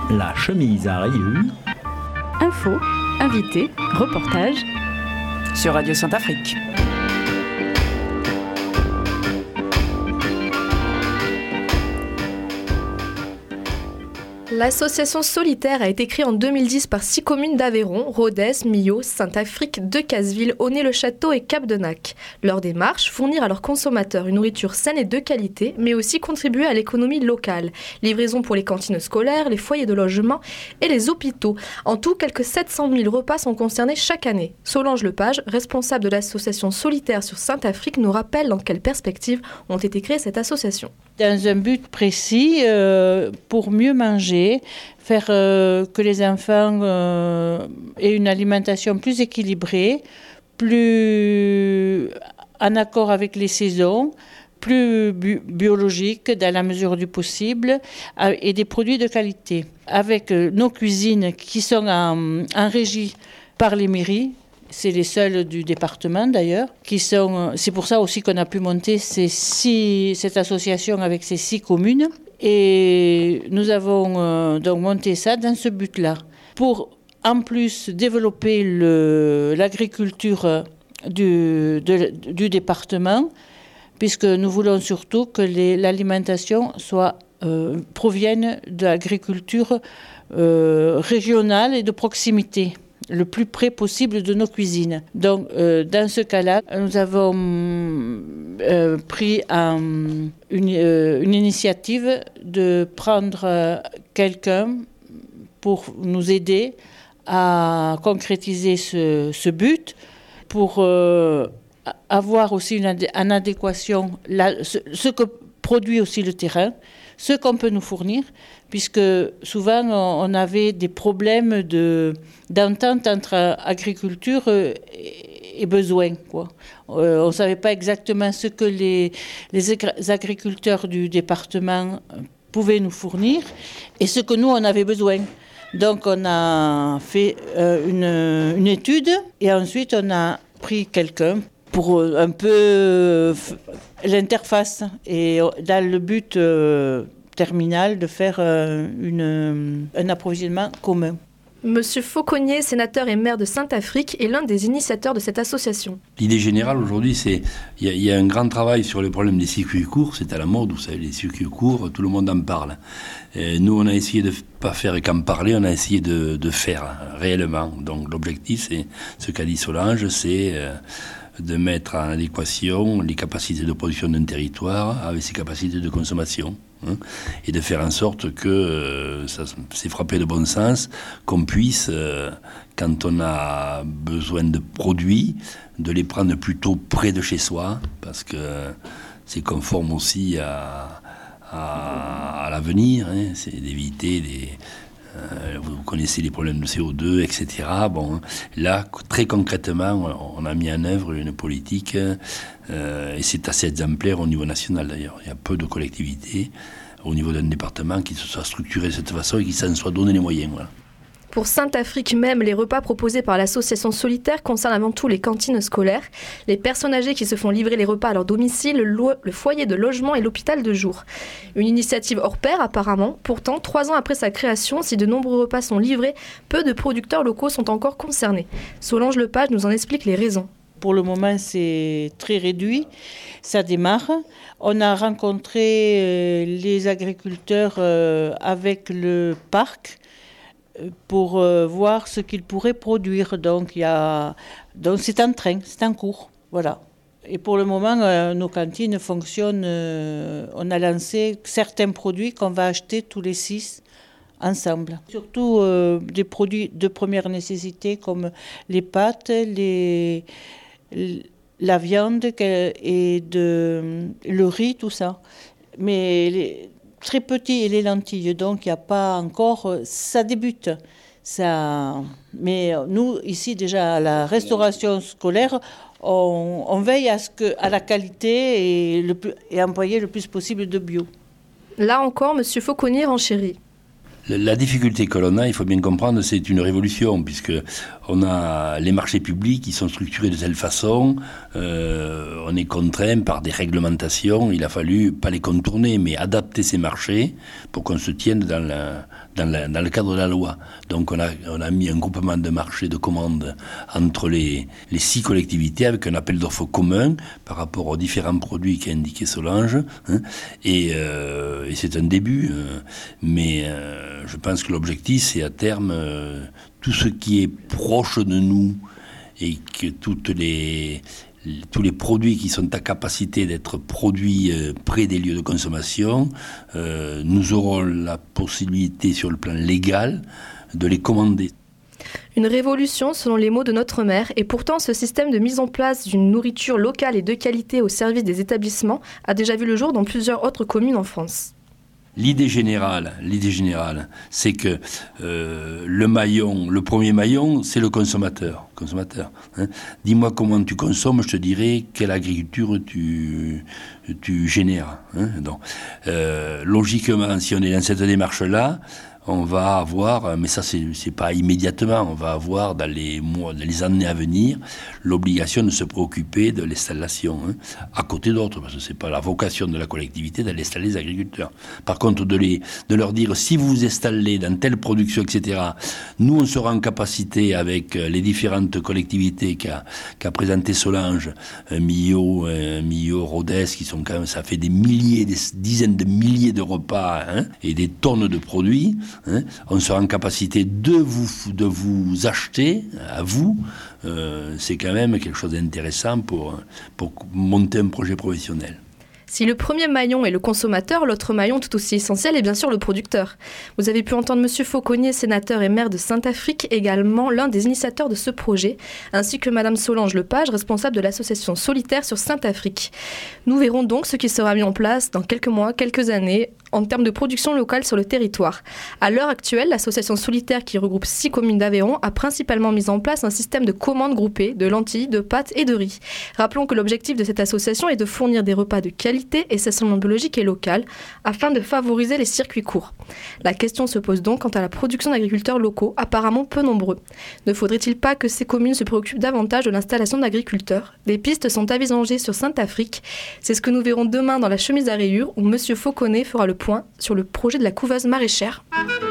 La chemise à rayures. Info, invité, reportage sur Radio Saint-Afrique. L'association Solitaire a été créée en 2010 par 6 communes d'Aveyron, Rodez, Millau, Saint-Afrique, Decazeville, Aunay-le-Château et Cap-de-Nac. Leur démarche, fournir à leurs consommateurs une nourriture saine et de qualité, mais aussi contribuer à l'économie locale. Livraison pour les cantines scolaires, les foyers de logement et les hôpitaux. En tout, quelques 700 000 repas sont concernés chaque année. Solange Lepage, responsable de l'association Solitaire sur Saint-Afrique, nous rappelle dans quelles perspectives ont été créées cette association. Dans un but précis, pour mieux manger, faire que les enfants aient une alimentation plus équilibrée, plus en accord avec les saisons, plus biologique dans la mesure du possible et des produits de qualité. Avec nos cuisines qui sont en régie par les mairies, c'est les seuls du département d'ailleurs, c'est pour ça aussi qu'on a pu monter cette association avec ces 6 communes. Et nous avons donc monté ça dans ce but-là, pour en plus développer l'agriculture du département, puisque nous voulons surtout que l'alimentation provienne de l'agriculture régionale et de proximité, le plus près possible de nos cuisines. Donc, dans ce cas-là, nous avons pris une initiative de prendre quelqu'un pour nous aider à concrétiser ce but, pour avoir aussi en adéquation ce que produit aussi le terrain, ce qu'on peut nous fournir, puisque souvent on avait des problèmes d'entente entre agriculture et besoin, quoi. On ne savait pas exactement ce que les agriculteurs du département pouvaient nous fournir et ce que nous on avait besoin. Donc on a fait une étude et ensuite on a pris quelqu'un pour un peu l'interface et dans le but terminal de faire un approvisionnement commun. Monsieur Fauconnier, sénateur et maire de Saint-Afrique, est l'un des initiateurs de cette association. L'idée générale aujourd'hui, il y a un grand travail sur le problème des circuits courts. C'est à la mode, vous savez, les circuits courts, tout le monde en parle. Et nous, on a essayé de ne pas faire qu'en parler, on a essayé de faire réellement. Donc l'objectif, c'est ce qu'a dit Solange, c'est de mettre en adéquation les capacités de production d'un territoire avec ses capacités de consommation. Et de faire en sorte que, c'est frappé de bon sens, qu'on puisse, quand on a besoin de produits, de les prendre plutôt près de chez soi, parce que c'est conforme aussi à l'avenir, c'est d'éviter vous connaissez les problèmes de CO2, etc. Bon, là, très concrètement, on a mis en œuvre une politique, et c'est assez exemplaire au niveau national d'ailleurs. Il y a peu de collectivités au niveau d'un département qui se soit structuré de cette façon et qui s'en soit donné les moyens. Voilà. Pour Saint-Afrique même, les repas proposés par l'association Solitaire concernent avant tout les cantines scolaires, les personnes âgées qui se font livrer les repas à leur domicile, le foyer de logement et l'hôpital de jour. Une initiative hors pair apparemment. Pourtant, 3 ans après sa création, si de nombreux repas sont livrés, peu de producteurs locaux sont encore concernés. Solange Lepage nous en explique les raisons. Pour le moment, c'est très réduit. Ça démarre. On a rencontré les agriculteurs avec le parc pour voir ce qu'ils pourraient produire. Donc c'est en train, c'est en cours. Voilà. Et pour le moment, nos cantines fonctionnent. On a lancé certains produits qu'on va acheter tous les 6 ensemble. Surtout des produits de première nécessité comme les pâtes, la viande et le riz, tout ça. Mais très petits et les lentilles, donc il n'y a pas encore... Ça débute. Mais nous, ici, déjà, à la restauration scolaire, on veille à la qualité et employer le plus possible de bio. Là encore, M. Fauconnier renchérit. La difficulté que l'on a, il faut bien comprendre, c'est une révolution, puisque on a les marchés publics qui sont structurés de telle façon, on est contraint par des réglementations, il a fallu pas les contourner, mais adapter ces marchés pour qu'on se tienne dans le cadre de la loi. Donc on a mis un groupement de marchés de commandes entre les 6 collectivités avec un appel d'offres commun par rapport aux différents produits qu'a indiqué Solange, hein, et c'est un début, mais je pense que l'objectif, c'est à terme tout ce qui est proche de nous et que tous les produits qui sont à capacité d'être produits près des lieux de consommation, nous aurons la possibilité sur le plan légal de les commander. Une révolution selon les mots de notre maire, et pourtant ce système de mise en place d'une nourriture locale et de qualité au service des établissements a déjà vu le jour dans plusieurs autres communes en France. L'idée générale, c'est que le premier maillon, c'est le consommateur. Hein. Dis-moi comment tu consommes, je te dirai quelle agriculture tu génères. Hein. Donc, logiquement, si on est dans cette démarche-là, on va avoir, mais ça c'est pas immédiatement, on va avoir dans les années à venir l'obligation de se préoccuper de l'installation, hein, à côté d'autres, parce que c'est pas la vocation de la collectivité d'aller installer les agriculteurs. Par contre, de leur dire, si vous vous installez dans telle production, etc., nous on sera en capacité avec les différentes collectivités qu'a présenté Solange, Millau, Rodez, qui sont quand même, ça fait des dizaines de milliers de repas, hein, et des tonnes de produits. Hein, on sera en capacité de vous acheter à vous. C'est quand même quelque chose d'intéressant pour monter un projet professionnel. Si le premier maillon est le consommateur, l'autre maillon tout aussi essentiel est bien sûr le producteur. Vous avez pu entendre M. Fauconnier, sénateur et maire de Saint-Affrique, également l'un des initiateurs de ce projet, ainsi que Mme Solange Lepage, responsable de l'association Solitaire sur Saint-Affrique. Nous verrons donc ce qui sera mis en place dans quelques mois, quelques années, en termes de production locale sur le territoire. À l'heure actuelle, l'association Solitaire, qui regroupe 6 communes d'Aveyron, a principalement mis en place un système de commandes groupées de lentilles, de pâtes et de riz. Rappelons que l'objectif de cette association est de fournir des repas de qualité et saisonnement biologique et local, afin de favoriser les circuits courts. La question se pose donc quant à la production d'agriculteurs locaux, apparemment peu nombreux. Ne faudrait-il pas que ces communes se préoccupent davantage de l'installation d'agriculteurs ? Des pistes sont envisagées sur Saint-Affrique. C'est ce que nous verrons demain dans la chemise à rayures, où M. Fauconnet fera le point sur le projet de la couveuse maraîchère.